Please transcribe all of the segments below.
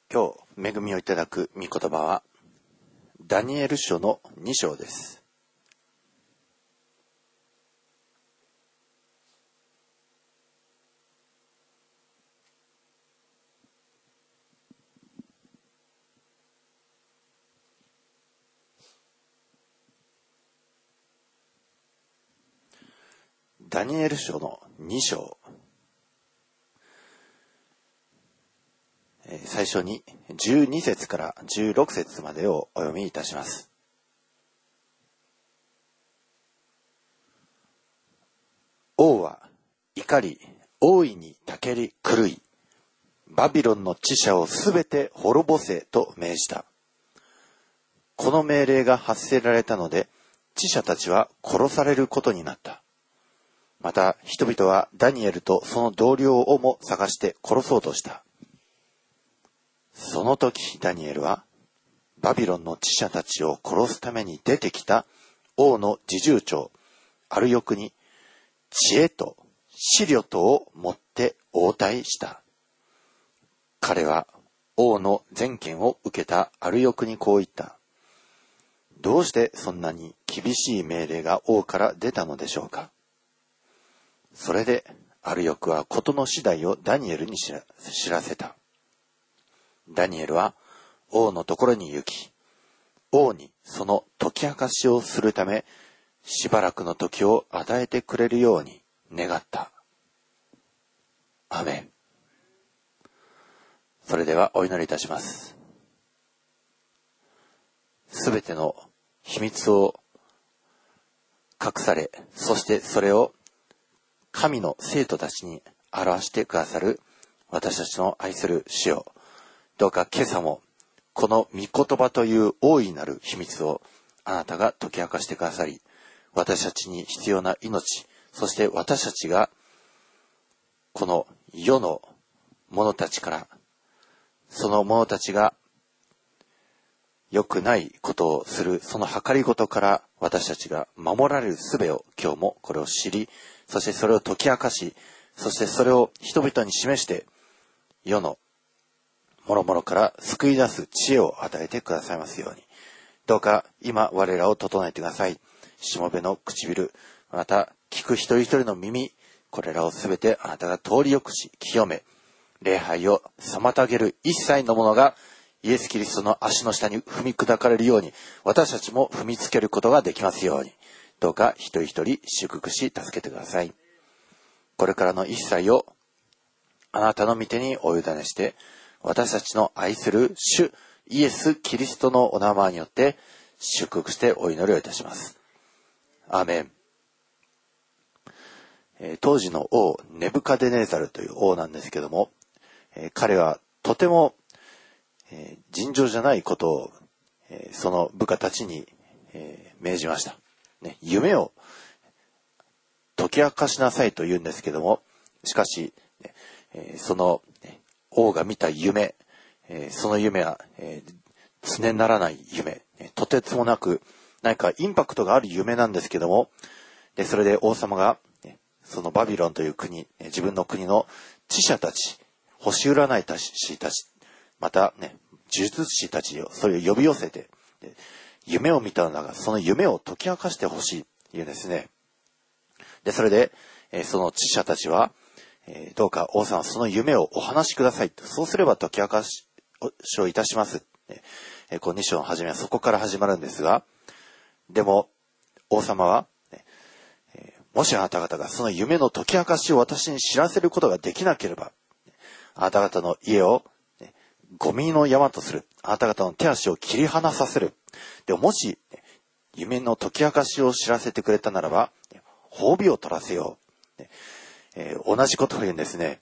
今日恵みをいただく御言葉はダニエル書の2章です。ダニエル書の2章、最初に12節から16節までをお読みいたします。王は怒り大いにたけり狂い、バビロンの知者をすべて滅ぼせと命じた。この命令が発せられたので、知者たちは殺されることになった。また人々はダニエルとその同僚をも探して殺そうとした。その時ダニエルはバビロンの知者たちを殺すために出てきた王の侍従長アルヨクに知恵と思慮とを持って応対した。彼は王の全権を受けたアルヨクにこう言った。どうしてそんなに厳しい命令が王から出たのでしょうか。それでアルヨクは事の次第をダニエルに知らせた。ダニエルは王のところに行き、王にその解き明かしをするため、しばらくの時を与えてくれるように願った。アメン。それではお祈りいたします。すべての秘密を隠され、そしてそれを神の生徒たちに表してくださる私たちの愛する主よ、どうか今朝もこの御言葉という大いなる秘密をあなたが解き明かしてくださり、私たちに必要な命、そして私たちがこの世の者たちから、その者たちが良くないことをするその計りごとから私たちが守られる術を今日もこれを知り、そしてそれを解き明かし、そしてそれを人々に示して世の諸々から救い出す知恵を与えてくださいますように。どうか今我らを整えてください。しもべの唇、また聞く一人一人の耳、これらをすべてあなたが通りよくし清め、礼拝を妨げる一切のものがイエス・キリストの足の下に踏み砕かれるように、私たちも踏みつけることができますように。どうか一人一人祝福し助けてください。これからの一切をあなたの御手にお委ねして、私たちの愛する主イエス・キリストのお名前によって祝福してお祈りをいたします。アーメン。当時の王ネブカデネザルという王なんですけども、彼はとても尋常じゃないことをその部下たちに命じました。夢を解き明かしなさいと言うんですけども、しかしその王が見た夢、その夢は常ならない夢、とてつもなく何かインパクトがある夢なんですけども、それで王様がそのバビロンという国、自分の国の知者たち、星占いたち、また呪術師たちをそれを呼び寄せて、夢を見たのだがその夢を解き明かしてほしいというんですね。でそれでその知者たちは、どうか王様その夢をお話しください。そうすれば解き明かしをいたします。この2章の始めはそこから始まるんですが、でも王様は、もしあなた方がその夢の解き明かしを私に知らせることができなければ、あなた方の家をゴミの山とする。あなた方の手足を切り離させる。でももし夢の解き明かしを知らせてくれたならば、褒美を取らせよう。同じことを言うんですね。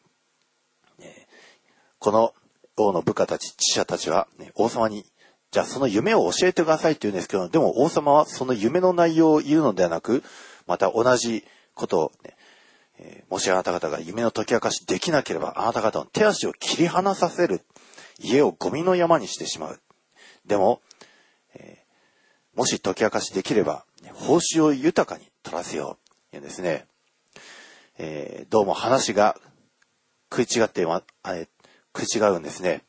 この王の部下たち、知者たちは、王様に、じゃあその夢を教えてくださいって言うんですけど、でも王様はその夢の内容を言うのではなく、また同じことを、もしあなた方が夢の解き明かしできなければ、あなた方の手足を切り離させる。家をゴミの山にしてしまう。でも、もし解き明かしできれば、報酬を豊かに取らせよう。言うんですね。どうも話が食い違うんですね。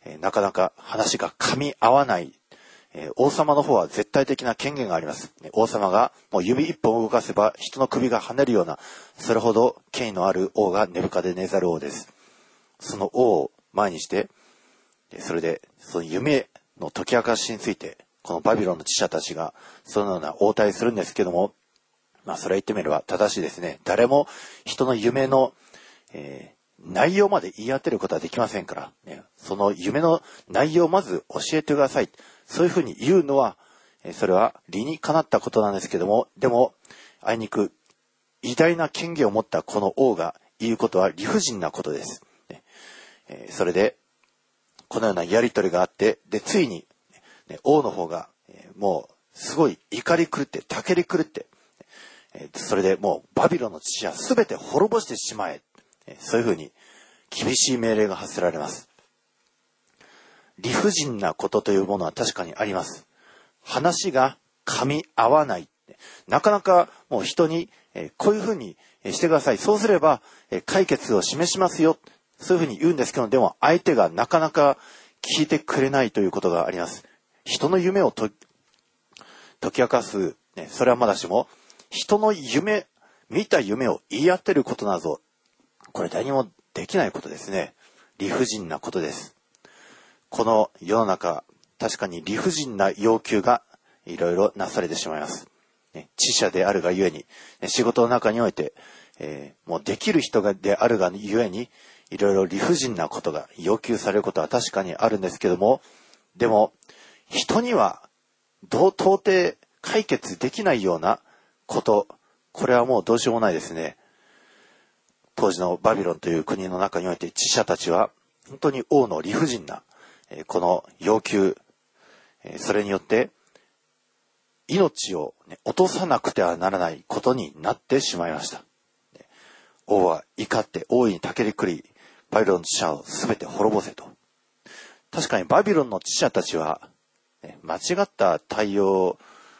なかなか話が噛み合わない。王様の方は絶対的な権限があります。王様がもう指一本動かせば人の首が跳ねるような、それほど権威のある王がネブカデネザル王です。その王を前にして、それでその夢の解き明かしについて、このバビロンの知者たちがそのような応対するんですけども、それは言ってみれば正しいですね。誰も人の夢の、内容まで言い当てることはできませんから、その夢の内容をまず教えてください。そういうふうに言うのは、それは理にかなったことなんですけども、でも、あいにく偉大な権限を持ったこの王が言うことは理不尽なことです。それで、このようなやりとりがあって、で、ついに、王の方が、もう、すごい怒り狂って、たけり狂って、それでもう、バビロンの知者すべて滅ぼしてしまえ。そういうふうに、厳しい命令が発せられます。理不尽なことというものは確かにあります。話が噛み合わない。なかなかもう人に、こういうふうにしてください。そうすれば、解決を示しますよ。そういうふうに言うんですけど、でも相手がなかなか聞いてくれないということがあります。人の夢を解き明かす、それはまだしも、人の夢、見た夢を言い当てることなど、これ誰にもできないことですね。理不尽なことです。この世の中、確かに理不尽な要求がいろいろなされてしまいます。知者であるがゆえに、仕事の中において、もうできる人であるがゆえに、いろいろ理不尽なことが要求されることは確かにあるんですけども、でも、人には到底解決できないようなこと、これはもうどうしようもないですね。当時のバビロンという国の中において、知者たちは本当に王の理不尽なこの要求、それによって命を落とさなくてはならないことになってしまいました。王は怒って大いにたけり狂い、バビロンの知者をすべて滅ぼせと。確かにバビロンの知者たちは間違った対応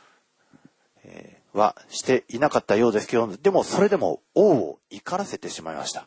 はしていなかったようですけど、でもそれでも王を怒らせてしまいました。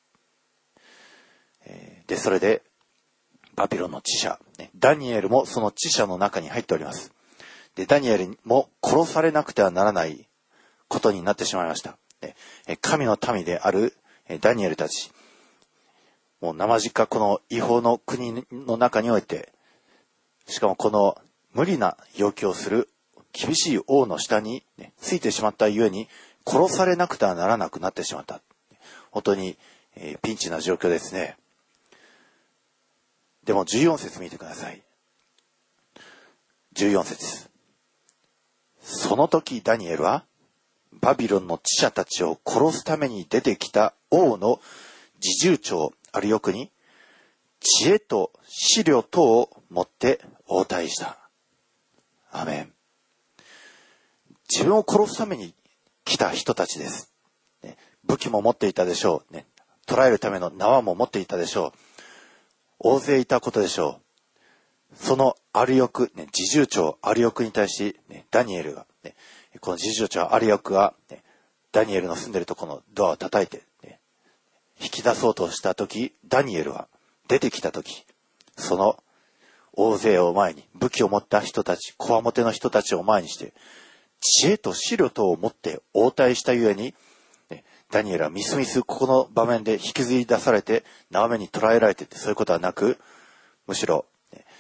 で、それでバビロンの知者、ダニエルもその知者の中に入っております。で、ダニエルも殺されなくてはならないことになってしまいました。神の民であるダニエルたち、もう生じかこの違法の国の中において、しかもこの無理な要求をする厳しい王の下についてしまったゆえに、殺されなくてはならなくなってしまった。本当にピンチな状況ですね。でも14節見てください。14節。その時ダニエルはバビロンの知者たちを殺すために出てきた王の侍従長アルヨクに知恵と資料等を持って応対した。アメン。自分を殺すために来た人たちです。武器も持っていたでしょう。捕らえるための縄も持っていたでしょう。大勢いたことでしょう。そのアルヨク、侍従長アルヨクに対し、ダニエルが、この侍従長アルヨクが、ダニエルの住んでいるところのドアを叩いて、引き出そうとしたとき、ダニエルは出てきたとき、その大勢を前に、武器を持った人たち、こわもての人たちを前にして、知恵と資料等を持って応対したゆえに、ダニエルはみすみすここの場面で引きずり出されて縄目に捕らえられてそういうことはなく、むしろ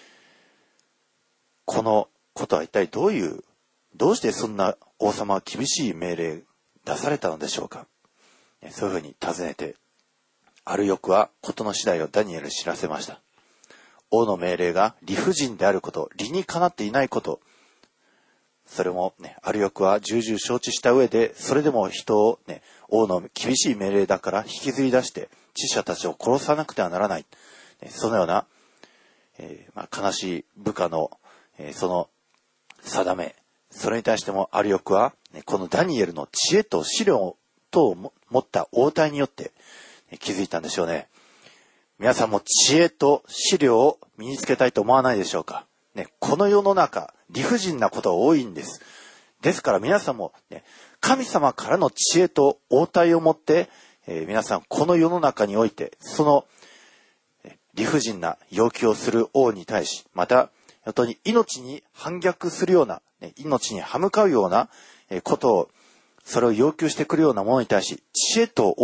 このことは一体どうしてそんな王様は厳しい命令出されたのでしょうか。そういうふうに尋ねて、アルヨクは事の次第をダニエルに知らせました。王の命令が理不尽であること、理にかなっていないこと、それもアルヨクは重々承知した上で、それでも人を王の厳しい命令だから引きずり出して知者たちを殺さなくてはならない。そのような、悲しい部下の、その定め、それに対してもアルヨクは、このダニエルの知恵と資料とを持った応対によって気づいたんでしょうね。皆さんも知恵と資料を身につけたいと思わないでしょうか。この世の中、理不尽なことが多いんです。ですから皆さんも、神様からの知恵と応対を持って、皆さんこの世の中において、その理不尽な要求をする王に対し、また、本当に命に反逆するような、命に歯向かうようなことを、それを要求してくるようなものに対し、知恵と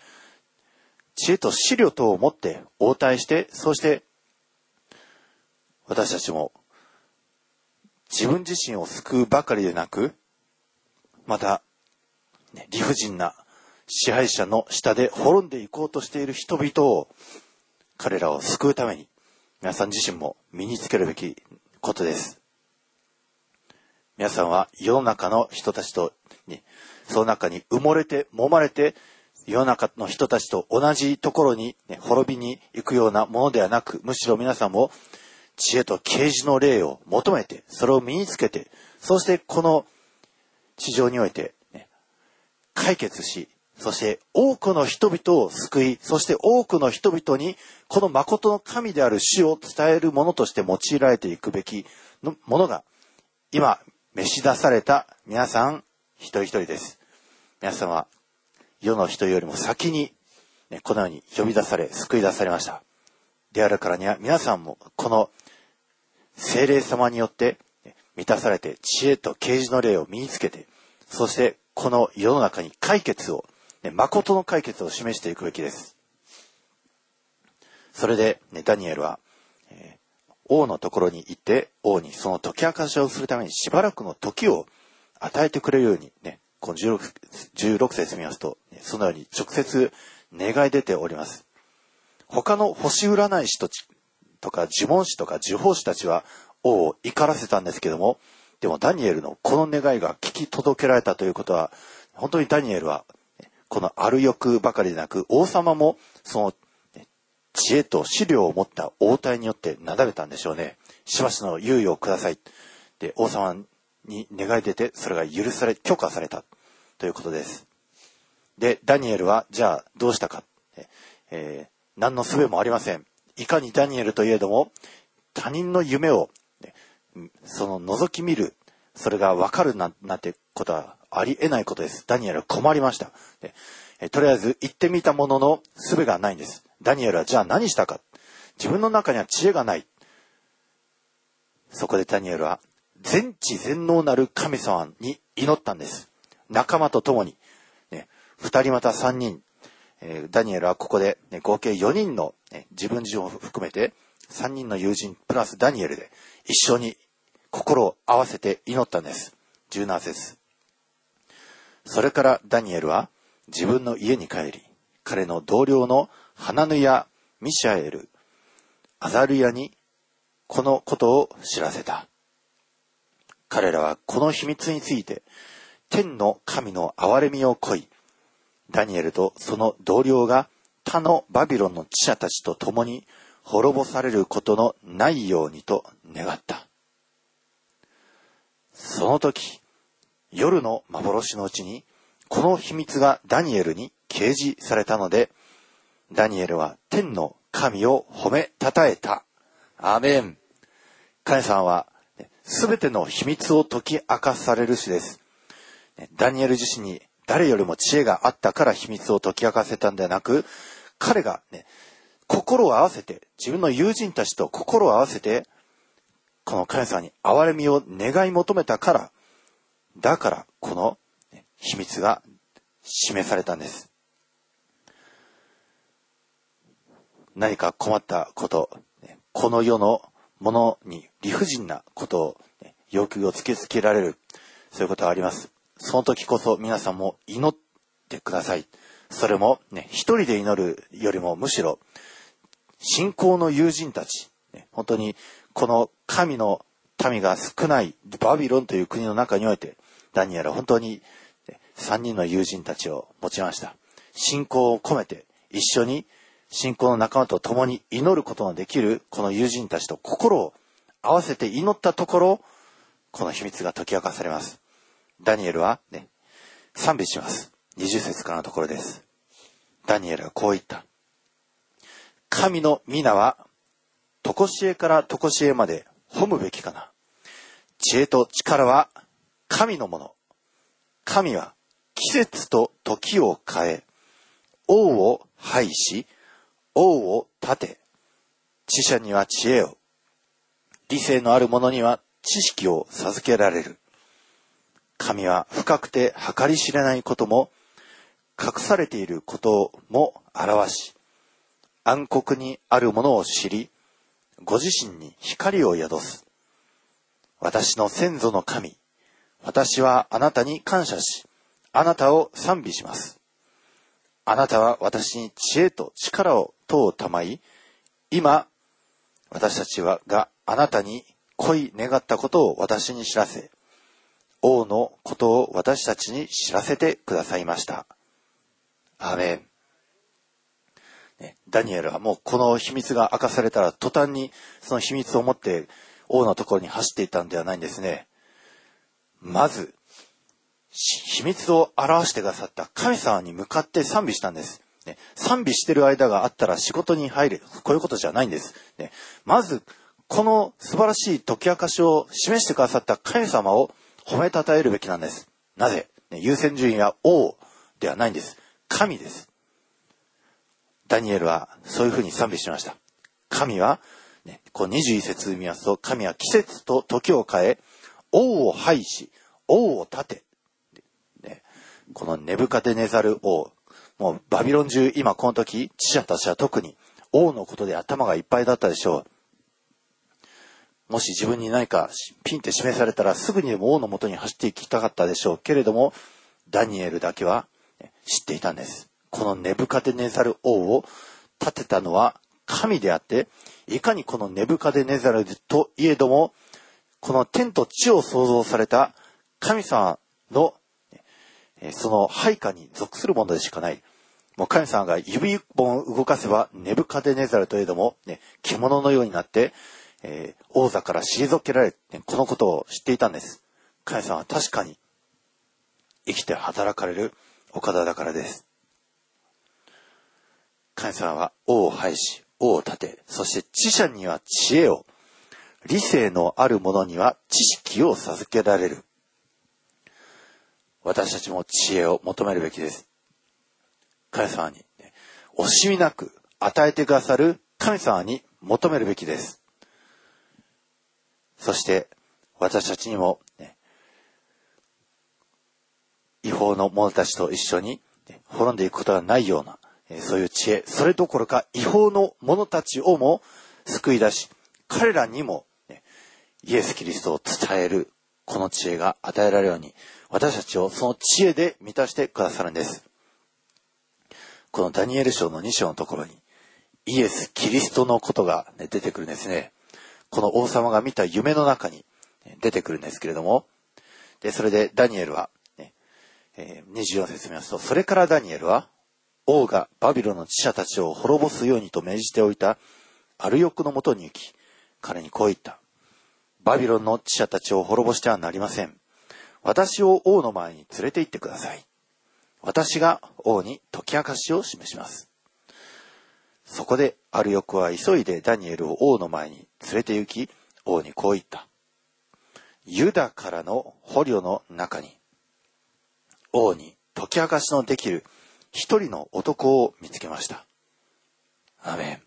思慮等を持って応対して、そして私たちも自分自身を救うばかりでなく、また、理不尽な支配者の下で滅んでいこうとしている人々を、彼らを救うために、皆さん自身も身につけるべきことです。皆さんは世の中の人たちと、その中に埋もれて揉まれて、世の中の人たちと同じところに、滅びに行くようなものではなく、むしろ皆さんも知恵と啓示の霊を求めて、それを身につけて、そしてこの地上において、解決し、そして多くの人々を救い、そして多くの人々にこの誠の神である主を伝えるものとして用いられていくべきものが、今召し出された皆さん一人一人です。皆さんは世の人よりも先に、このように呼び出され、救い出されました。であるからには皆さんもこの聖霊様によって満たされて知恵と啓示の霊を身につけて、そしてこの世の中に解決を、誠の解決を示していくべきです。それで、ダニエルは、王のところに行って王にその解き明かしをするためにしばらくの時を与えてくれるように、この16節見ますと、そのように直接願い出ております。他の星占い師とか呪文師とか呪法師たちは王を怒らせたんですけども、でもダニエルのこの願いが聞き届けられたということは、本当にダニエルはこのある欲ばかりでなく、王様もその知恵と資料を持った応対によってなだめたんでしょうね。しばしの猶予をください。で、王様に願い出て、それが許可されたということです。で、ダニエルは、じゃあどうしたか。何の術もありません。いかにダニエルといえども、他人の夢を、その覗き見る、それが分かるなんてことはありえないことです。ダニエルは困りました。とりあえず行ってみたものの術がないんです。ダニエルはじゃあ何したか。自分の中には知恵がない。そこでダニエルは全知全能なる神様に祈ったんです。仲間と共に、2人また3人、ダニエルはここで、合計4人の、自分自身を含めて3人の友人プラスダニエルで一緒に心を合わせて祈ったんです。17節。それからダニエルは自分の家に帰り、彼の同僚のハナヌヤ、ミシャエル、アザルヤにこのことを知らせた。彼らはこの秘密について天の神の憐れみを乞い、ダニエルとその同僚が他のバビロンの知者たちと共に滅ぼされることのないようにと願った。その時、夜の幻のうちにこの秘密がダニエルに掲示されたので、ダニエルは天の神を褒めたたえた。アーメン。神様はすべての秘密を解き明かされる主です。ダニエル自身に誰よりも知恵があったから秘密を解き明かせたんではなく、彼が心を合わせて、自分の友人たちと心を合わせて、この神様に憐れみを願い求めたから、だからこの秘密が示されたんです。何か困ったこと、この世のものに理不尽なことを、要求を突きつけられる、そういうことがあります。その時こそ皆さんも祈ってください。それも一人で祈るよりもむしろ信仰の友人たち、本当にこの神の民が少ないバビロンという国の中において、ダニエルは本当に3人の友人たちを持ちました。信仰を込めて一緒に信仰の仲間と共に祈ることのできるこの友人たちと心を合わせて祈ったところ、この秘密が解き明かされます。ダニエルは賛美します。20節からのところです。ダニエルはこう言った。神の皆は常しえから常しえまで褒むべきかな。知恵と力は神のもの。神は季節と時を変え、王を廃し、王を立て、 知者には知恵を、理性のある者には知識を授けられる。神は深くて計り知れないことも、隠されていることも表し、暗黒にあるものを知り、ご自身に光を宿す。私の先祖の神、私はあなたに感謝し、あなたを賛美します。あなたは私に知恵と力を賜い、今、私たちがあなたに恋願ったことを私に知らせ、王のことを私たちに知らせてくださいました。アーメン。ダニエルはもうこの秘密が明かされたら途端にその秘密を持って王のところに走っていったんではないんですね。まず秘密を表してくださった神様に向かって賛美したんです。賛美してる間があったら仕事に入れ。こういうことじゃないんです。まずこの素晴らしい解き明かしを示してくださった神様を褒めたたえるべきなんです。なぜ？優先順位は王ではないんです。神です。ダニエルはそういうふうに賛美しました。神は、こう21節見ますと、神は季節と時を変え、王を廃し、王を立て、このネブカデネザル王、もうバビロン中、今この時、知者たちは特に王のことで頭がいっぱいだったでしょう。もし自分に何かピンって示されたらすぐにでも王のもとに走っていきたかったでしょうけれども、ダニエルだけは知っていたんです。このネブカデネザル王を立てたのは神であって、いかにこのネブカデネザルといえども、この天と地を創造された神様のその配下に属するものでしかない。もう神様が指一本動かせばネブカデネザルといえども、獣のようになって、王座から退けられ、このことを知っていたんです。神様は確かに生きて働かれるお方だからです。神様は王を廃し、王を立て、そして知者には知恵を、理性のある者には知識を授けられる。私たちも知恵を求めるべきです。神様に、惜しみなく与えてくださる神様に求めるべきです。そして私たちにも、違法の者たちと一緒に滅んでいくことがないような、そういう知恵、それどころか違法の者たちをも救い出し、彼らにも、イエス・キリストを伝えるこの知恵が与えられるように、私たちをその知恵で満たしてくださるんです。このダニエル書の2章のところにイエス・キリストのことが出てくるんですね。この王様が見た夢の中に出てくるんですけれども、それでダニエルは、24節見ますと、それからダニエルは王がバビロンの知者たちを滅ぼすようにと命じておいたアルヨクのもとに行き、彼にこう言った。バビロンの知者たちを滅ぼしてはなりません。私を王の前に連れて行ってください。私が王に解き明かしを示します。そこでアルヨクは急いでダニエルを王の前に連れて行き、王にこう言った。ユダからの捕虜の中に、王に解き明かしのできる一人の男を見つけました。アーメン。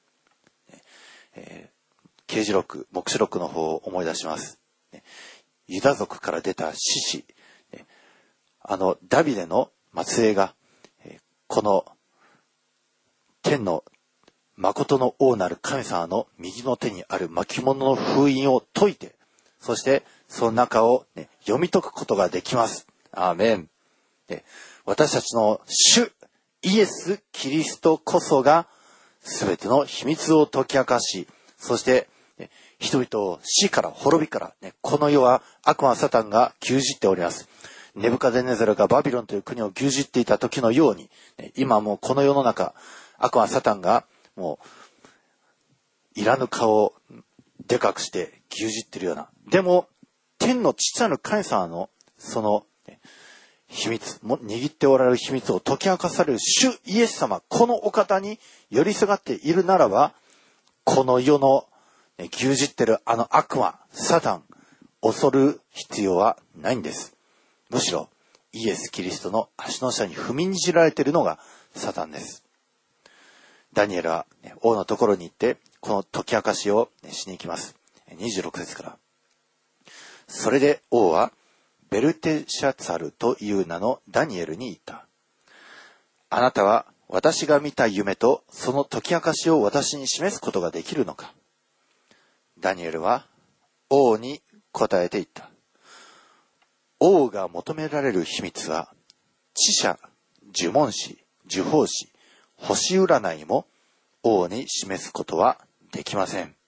啓示録、黙示録の方を思い出します。ユダ族から出た獅子、ダビデの末裔が、この天の誠の王なる神様の右の手にある巻物の封印を解いて、そしてその中を、読み解くことができます。アーメン。私たちの主イエス・キリストこそが全ての秘密を解き明かし、そして人々を死から滅びから、この世は悪魔サタンが牛耳っております。ネブカデネザルがバビロンという国を牛耳っていた時のように、今もうこの世の中、悪魔サタンがもういらぬ顔をでかくして牛耳っているような。でも天の父なる神様のその秘密も握っておられる秘密を解き明かされる主イエス様、このお方に寄りすがっているならば、この世の牛耳ってるあの悪魔サタン恐る必要はないんです。むしろイエス・キリストの足の下に踏みにじられているのがサタンです。 ダニエルは王のところに行って、この解き明かしをしに行きます。26節から。それで王は、ベルテシャツァルという名のダニエルに言った。あなたは私が見た夢とその解き明かしを私に示すことができるのか。ダニエルは王に答えて言った。王が求められる秘密は、知者、呪文師、呪法師、星占いも王に示すことはできません。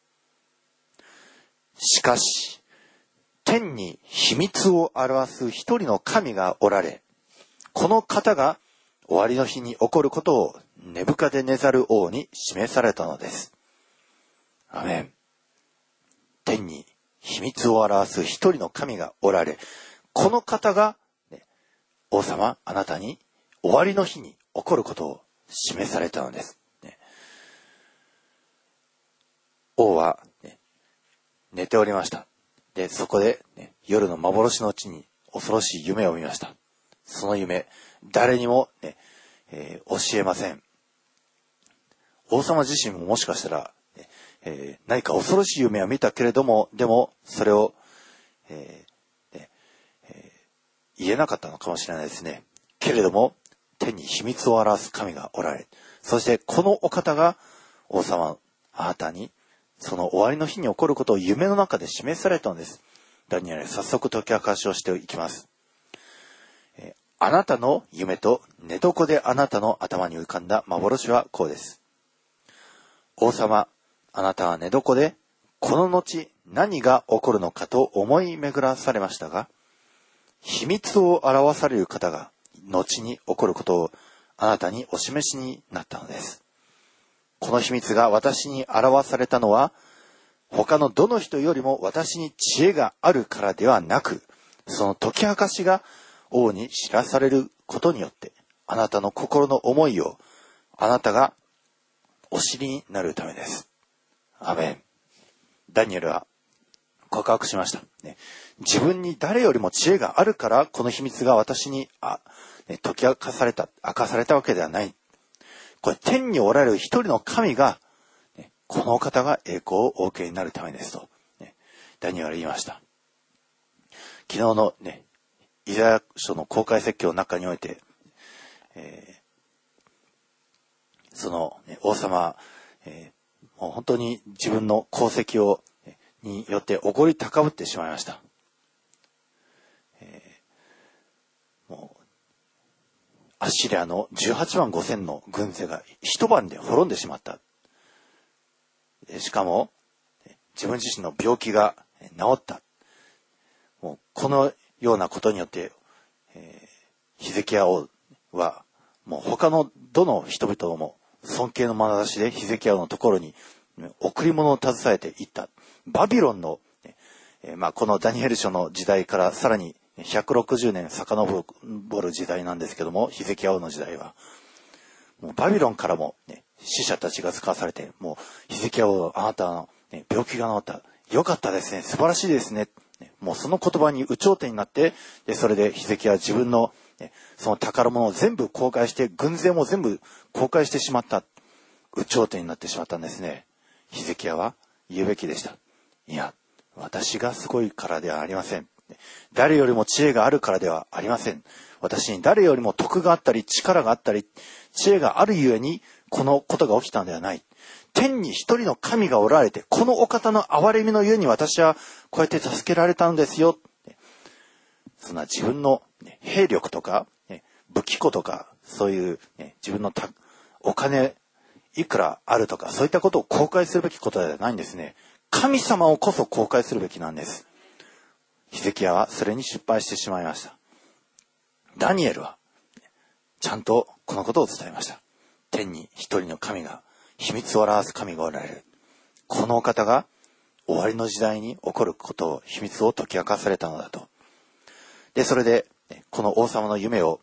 しかし、天に秘密を表す一人の神がおられ、この方が終わりの日に起こることをネブカデネザル王に示されたのです。アメン。天に秘密を表す一人の神がおられ、この方が、王様、あなたに終わりの日に起こることを示されたのです。王は、寝ておりました。で、そこで、夜の幻のうちに恐ろしい夢を見ました。その夢、誰にも、教えません。王様自身ももしかしたら、何か恐ろしい夢は見たけれども、でもそれを、言えなかったのかもしれないですね。けれども、天に秘密を表す神がおられ、そしてこのお方が王様、あなたにその終わりの日に起こることを夢の中で示されたのです。ダニエル、早速解き明かしをしていきます。あなたの夢と寝床であなたの頭に浮かんだ幻はこうです。王様、あなたは寝床でこの後何が起こるのかと思い巡らされましたが、秘密を表される方が後に起こることをあなたにお示しになったのです。この秘密が私に表されたのは、他のどの人よりも私に知恵があるからではなく、その解き明かしが王に知らされることによって、あなたの心の思いをあなたがお知りになるためです。アメン。ダニエルは告白しました。自分に誰よりも知恵があるから、この秘密が私に解き明かされたわけではない。これ天におられる一人の神が、このお方が栄光をお受けになるためですと、ダニエルは言いました。昨日のイザヤ書の公開説教の中において、その、王様、もう本当に自分の功績をによっておごり高ぶってしまいました。もうアッシリアの18万5千の軍勢が一晩で滅んでしまった。しかも自分自身の病気が治った。もうこのようなことによって、ヒゼキヤ王はもう他のどの人々も尊敬の眼差しでヒゼキヤ王のところに贈り物を携えていった。バビロンの、このダニエル書の時代からさらに160年遡る時代なんですけども、ヒゼキヤ王の時代はもうバビロンからも、死者たちが使わされて、もうヒゼキヤ王、あなたの、病気が治った、よかったですね、素晴らしいですね、もうその言葉に有頂天になって、でそれでヒゼキヤは自分の、その宝物を全部公開して、軍勢も全部公開してしまった。有頂天になってしまったんですね。ヒゼキヤは言うべきでした。いや、私がすごいからではありません。誰よりも知恵があるからではありません。私に誰よりも徳があったり、力があったり、知恵があるゆえに、このことが起きたのではない。天に一人の神がおられて、このお方の憐れみのゆえに私はこうやって助けられたんですよ。そんな自分の兵力とか、武器庫とか、そういう自分のお金いくらあるとか、そういったことを公開するべきことではないんですね。神様をこそ公開するべきなんです。ヒゼキヤはそれに失敗してしまいました。ダニエルはちゃんとこのことを伝えました。天に一人の神が、秘密を表す神がおられる。このお方が終わりの時代に起こることを、秘密を解き明かされたのだと。で、それでこの王様の夢を、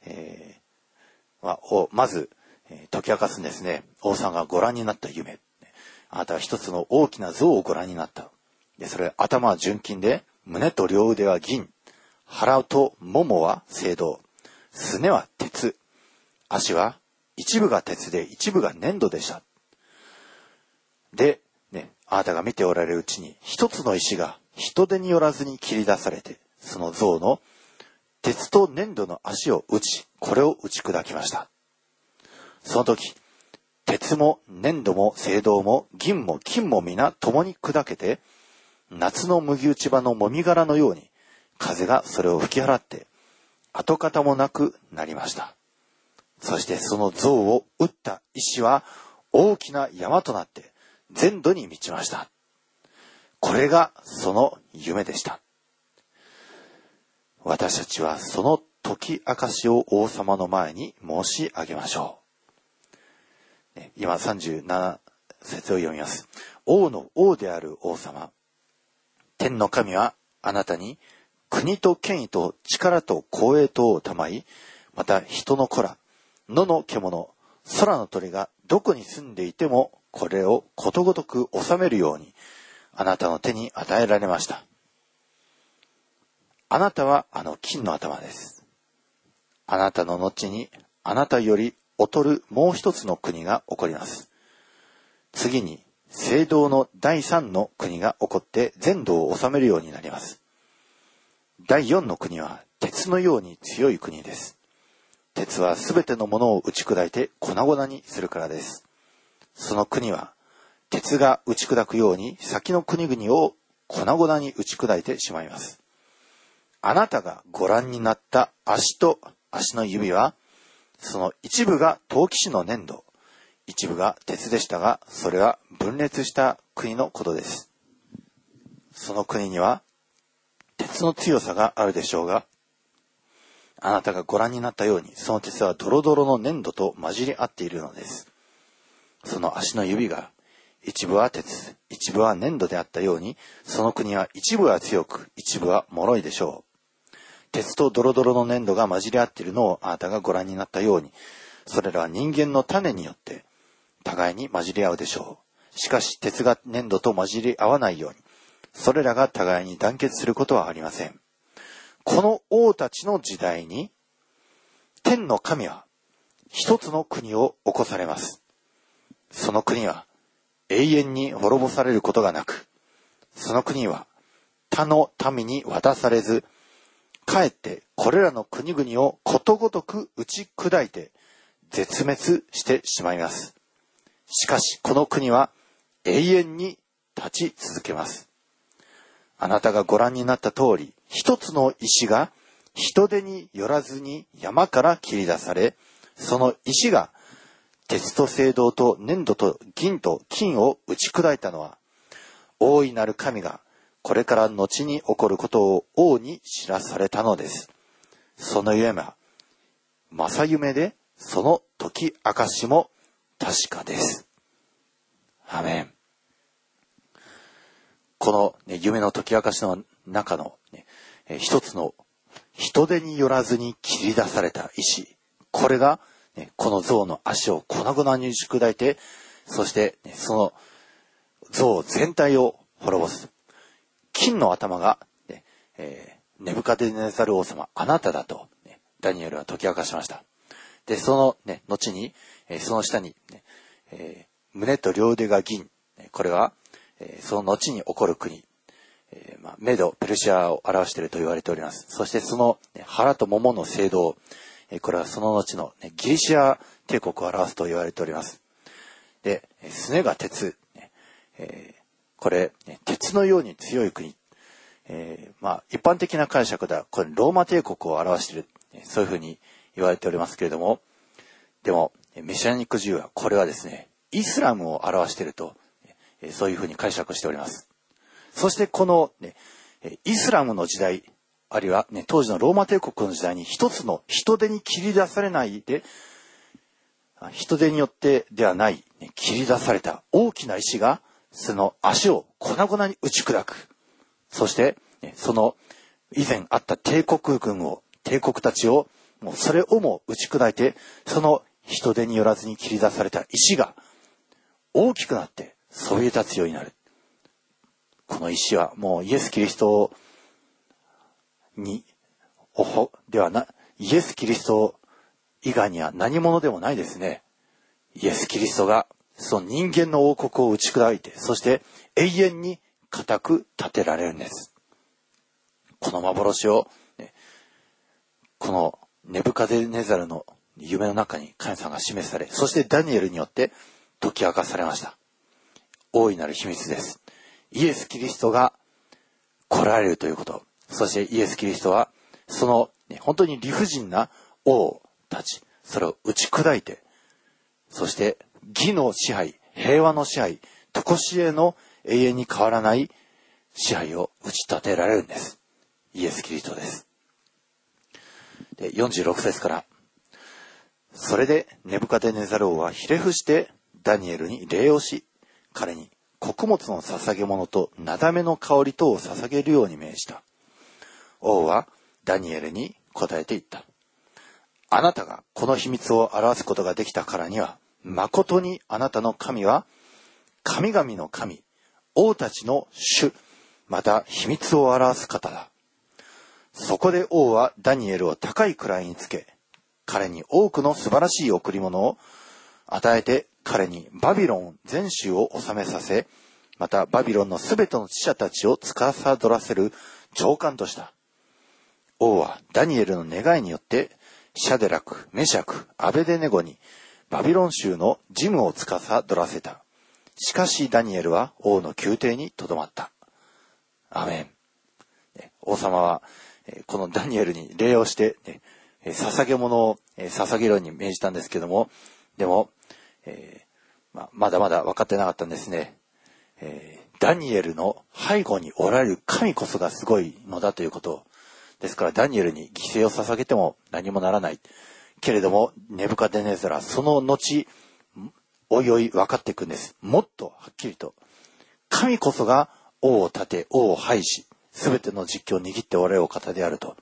まず解き明かすんですね。王様がご覧になった夢。あなたは一つの大きな像をご覧になった。で、それ頭は純金で、胸と両腕は銀、腹とももは青銅、すねは鉄、足は一部が鉄で一部が粘土でした。で、あなたが見ておられるうちに、一つの石が人手によらずに切り出されて、その像の鉄と粘土の足を打ち、これを打ち砕きました。その時、鉄も粘土も青銅も銀も金も皆共に砕けて、夏の麦打ち場のもみ殻のように、風がそれを吹き払って、跡形もなくなりました。そしてその像を打った石は大きな山となって全土に満ちました。これがその夢でした。私たちはその解き明かしを王様の前に申し上げましょう。今37節を読みます。王の王である王様、天の神はあなたに国と権威と力と光栄とを賜い、また人の子ら、野の獣、空の鳥がどこに住んでいてもこれをことごとく治めるようにあなたの手に与えられました。あなたはあの金の頭です。あなたの後にあなたより劣るもう一つの国が起こります。次に青銅の第三の国が起こって全土を治めるようになります。第四の国は鉄のように強い国です。鉄はすべてのものを打ち砕いて粉々にするからです。その国は鉄が打ち砕くように先の国々を粉々に打ち砕いてしまいます。あなたがご覧になった足と足の指は、その一部が陶器師の粘土、一部が鉄でしたが、それは分裂した国のことです。その国には鉄の強さがあるでしょうが、あなたがご覧になったように、その鉄はドロドロの粘土と混じり合っているのです。その足の指が、一部は鉄、一部は粘土であったように、その国は一部は強く、一部は脆いでしょう。鉄とドロドロの粘土が混じり合っているのをあなたがご覧になったように、それらは人間の種によって互いに混じり合うでしょう。しかし鉄が粘土と混じり合わないように、それらが互いに団結することはありません。この王たちの時代に、天の神は一つの国を起こされます。その国は永遠に滅ぼされることがなく、その国は他の民に渡されず、かえってこれらの国々をことごとく打ち砕いて絶滅してしまいます。しかしこの国は永遠に立ち続けます。あなたがご覧になった通り、一つの石が人手によらずに山から切り出され、その石が鉄と青銅と粘土と銀と金を打ち砕いたのは、大いなる神がこれから後に起こることを王に知らされたのです。その夢は正夢で、その解き明かしも確かです。アメン。この、夢の解き明かしの中の、一つの人手によらずに切り出された石、これが、この像の足を粉々に打ち砕いて、そして、その像全体を滅ぼす。金の頭が、ネブカデネザル王様、あなただと、ダニエルは解き明かしました。で、その、後に、その下に、胸と両腕が銀。これは、その後に起こる国。メド、ペルシアを表していると言われております。そしてその腹と桃の青銅。これはその後のギリシア帝国を表すと言われております。で、すねが鉄。これ、鉄のように強い国。一般的な解釈では、これローマ帝国を表している。そういうふうに言われておりますけれども、でも、メシアニック自由は、これはですね、イスラムを表していると、そういうふうに解釈しております。そしてこの、イスラムの時代、あるいは、当時のローマ帝国の時代に一つの人手に切り出されないで、人手によってではない、切り出された大きな石が、その足を粉々に打ち砕く。そして、その以前あった帝国たちを、もうそれをも打ち砕いて、その人手によらずに切り出された石が大きくなってそびえ立つようになる。この石はもうイエス・キリストに、イエス・キリスト以外には何者でもないですね。 イエス・キリストがその人間の王国を打ち砕いて、そして永遠に固く立てられるんです。この幻を、このネブカデネザルの夢の中に神様が示され、そしてダニエルによって解き明かされました。大いなる秘密です。イエス・キリストが来られるということ。そしてイエス・キリストはその、本当に理不尽な王たち、それを打ち砕いて、そして義の支配、平和の支配、常しえの永遠に変わらない支配を打ち立てられるんです。イエス・キリストです。で、46節から、それでネブカデネザル王はひれ伏してダニエルに礼をし、彼に穀物の捧げ物となだめの香り等を捧げるように命じた。王はダニエルに答えて言った。あなたがこの秘密を表すことができたからには、誠にあなたの神は神々の神、王たちの主、また秘密を表す方だ。そこで王はダニエルを高い位につけ、彼に多くの素晴らしい贈り物を与えて、彼にバビロン全州を治めさせ、またバビロンのすべての知者たちを司らせる長官とした。王はダニエルの願いによって、シャデラク、メシャク、アベデネゴにバビロン州の事務を司らせた。しかしダニエルは王の宮廷にとどまった。アメン。王様はこのダニエルに礼をして、捧げ物を捧げるように命じたんですけども、でも、まだまだ分かってなかったんですね。ダニエルの背後におられる神こそがすごいのだということですから、ダニエルに犠牲を捧げても何もならない。けれども、ネブカデネザラ、その後、おいおい分かっていくんです。もっとはっきりと。神こそが王を立て、王を拝し、すべての実況を握っておられるお方であると。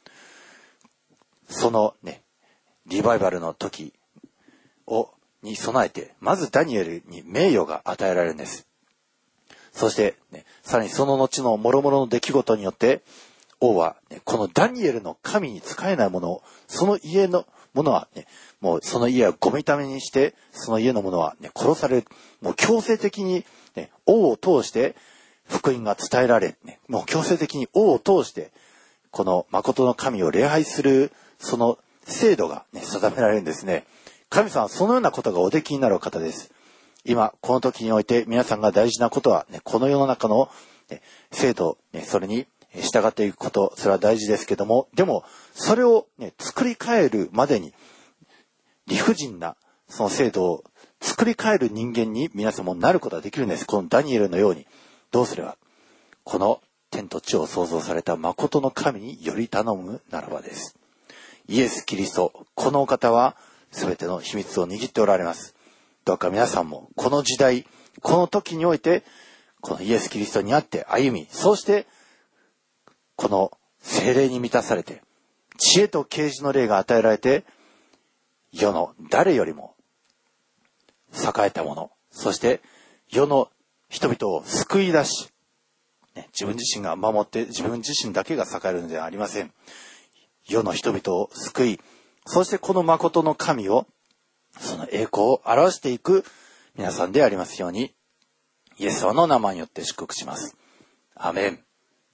そのね、リバイバルの時に備えて、まずダニエルに名誉が与えられるんです。そして、さらにその後の諸々の出来事によって、王は、このダニエルの神に仕えない者を、その家の者は、もうその家はゴミためにして、その家の者は、殺される。もう強制的に、王を通して福音が伝えられ、もう強制的に王を通して、この誠の神を礼拝する、その制度が、定められるんですね。神様はそのようなことがおできになる方です。今、この時において皆さんが大事なことは、この世の中の、制度、それに従っていくこと、それは大事ですけども、でも、それを、作り変えるまでに、理不尽な、その制度を作り変える人間に皆さんもなることができるんです。このダニエルのように。どうすれば、この天と地を創造された誠の神により頼むならばです。イエス・キリスト、このお方は全ての秘密を握っておられます。どうか皆さんもこの時代、この時において、このイエス・キリストにあって歩み、そうしてこの聖霊に満たされて、知恵と啓示の霊が与えられて、世の誰よりも栄えたもの、そして世の人々を救い出し、自分自身が守って自分自身だけが栄えるのではありません。世の人々を救い、そしてこの誠の神を、その栄光を表していく皆さんでありますように、イエス様の名前によって祝福します。アメン。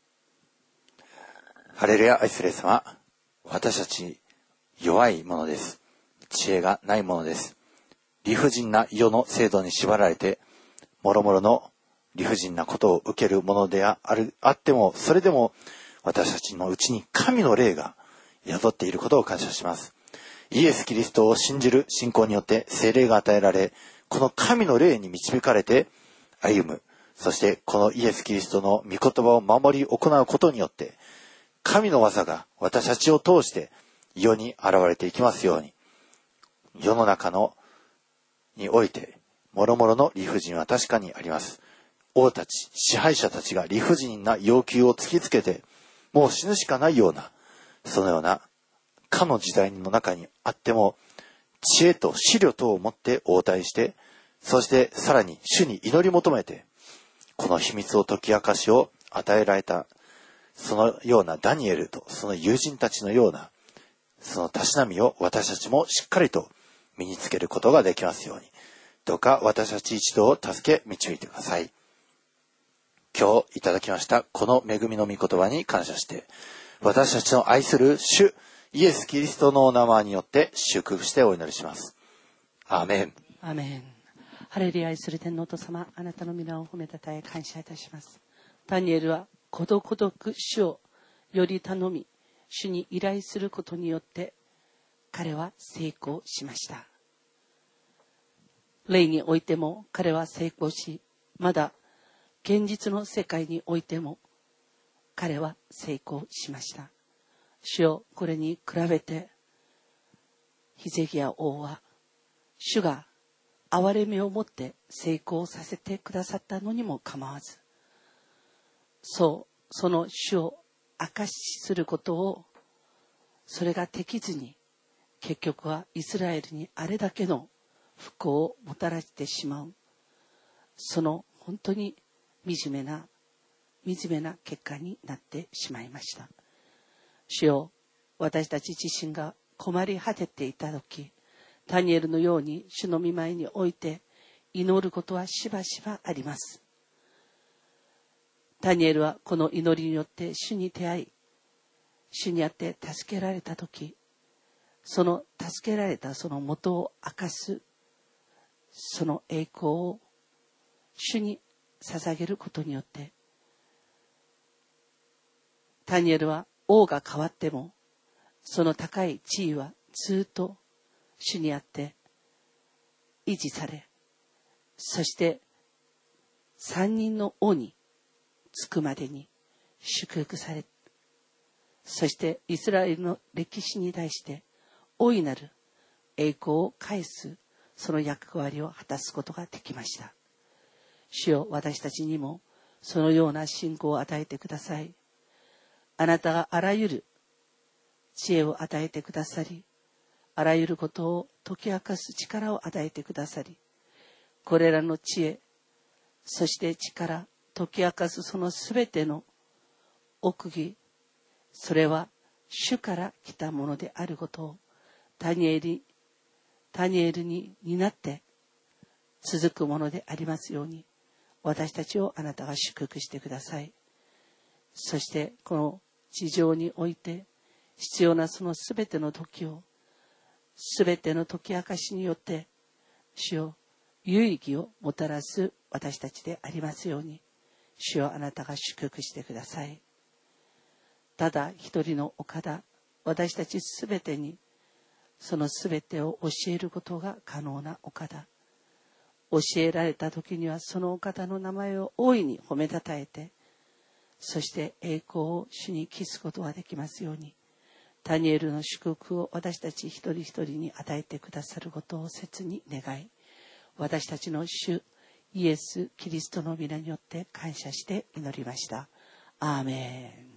ハレルヤ。愛するイエス様、私たち弱いものです。知恵がないものです。理不尽な世の制度に縛られて、諸々の理不尽なことを受けるものであっても、それでも私たちのうちに神の霊が宿っていることを感謝します。イエス・キリストを信じる信仰によって聖霊が与えられ、この神の霊に導かれて歩む。そしてこのイエス・キリストの御言葉を守り行うことによって、神の技が私たちを通して世に現れていきますように、世の中において諸々の理不尽は確かにあります。王たち、支配者たちが理不尽な要求を突きつけて、もう死ぬしかないような、そのようなかの時代の中にあっても、知恵と資料等を持って応対して、そしてさらに主に祈り求めて、この秘密を解き明かしを与えられた、そのようなダニエルとその友人たちのような、そのたしなみを私たちもしっかりと身につけることができますように、どうか私たち一同を助け導いてください。今日いただきましたこの恵みの御言葉に感謝して、私たちの愛する主イエス・キリストのお名前によって祝福してお祈りします。アーメン。 アーメン。ハレルヤ、愛する天皇と様、あなたの皆を褒めたたえ感謝いたします。ダニエルはことごとく主をより頼み、主に依頼することによって彼は成功しました。霊においても彼は成功し、まだ現実の世界においても彼は成功しました。主よ、これに比べてヒゼキヤ王は主が憐れみをもって成功させてくださったのにも構わず、その主を証しすることをそれができずに、結局はイスラエルにあれだけの不幸をもたらしてしまう、その本当に惨めな結果になってしまいました。主よ、私たち自身が困り果てていた時、ダニエルのように主の御前において祈ることはしばしばあります。ダニエルはこの祈りによって主に出会い、主にあって助けられた時、その助けられたその元を明かすその栄光を主に捧げることによって、ダニエルは王が変わってもその高い地位はずっと主にあって維持され、そして3人の王につくまでに祝福され、そしてイスラエルの歴史に対して大いなる栄光を返すその役割を果たすことができました。主よ、私たちにもそのような信仰を与えてください。あなたがあらゆる知恵を与えてくださり、あらゆることを解き明かす力を与えてくださり、これらの知恵、そして力、解き明かすそのすべての奥義、それは主から来たものであることをダニエルに担って続くものでありますように、私たちをあなたが祝福してください。そしてこの地上において必要なそのすべての時を、すべての解き明かしによって主よ、有意義をもたらす私たちでありますように、主よ、あなたが祝福してください。ただ一人のお方、私たちすべてにそのすべてを教えることが可能なお方、教えられた時にはそのお方の名前を大いに褒めたたえて、そして栄光を主に帰すことができますように、ダニエルの祝福を私たち一人一人に与えてくださることを切に願い、私たちの主イエス・キリストの皆によって感謝して祈りました。アーメン。